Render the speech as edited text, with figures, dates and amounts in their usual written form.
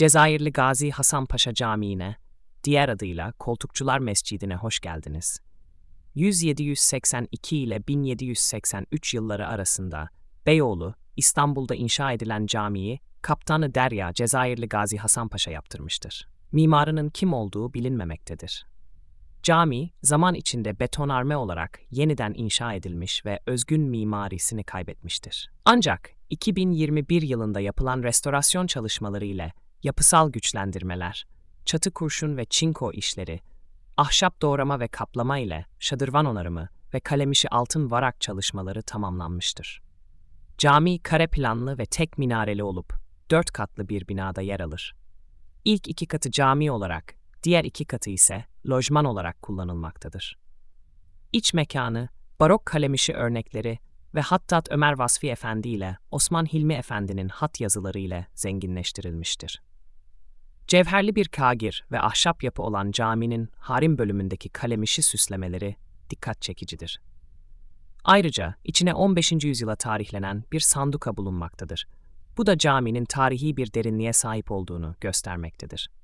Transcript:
Cezayirli Gazi Hasan Paşa Camii'ne, diğer adıyla Koltukçular Mescidi'ne hoş geldiniz. 1782 ile 1783 yılları arasında Beyoğlu, İstanbul'da inşa edilen camiyi Kaptanı Derya Cezayirli Gazi Hasan Paşa yaptırmıştır. Mimarının kim olduğu bilinmemektedir. Cami, zaman içinde betonarme olarak yeniden inşa edilmiş ve özgün mimarisini kaybetmiştir. Ancak 2021 yılında yapılan restorasyon çalışmaları ile yapısal güçlendirmeler, çatı kurşun ve çinko işleri, ahşap doğrama ve kaplama ile şadırvan onarımı ve kalemişi altın varak çalışmaları tamamlanmıştır. Cami kare planlı ve tek minareli olup 4 katlı bir binada yer alır. İlk 2 katı cami olarak, diğer 2 katı ise lojman olarak kullanılmaktadır. İç mekanı, barok kalemişi örnekleri ve Hattat Ömer Vasfi Efendi ile Osman Hilmi Efendi'nin hat yazıları ile zenginleştirilmiştir. Cevherli bir kagir ve ahşap yapı olan caminin harim bölümündeki kalemişi süslemeleri dikkat çekicidir. Ayrıca içine 15. yüzyıla tarihlenen bir sanduka bulunmaktadır. Bu da caminin tarihi bir derinliğe sahip olduğunu göstermektedir.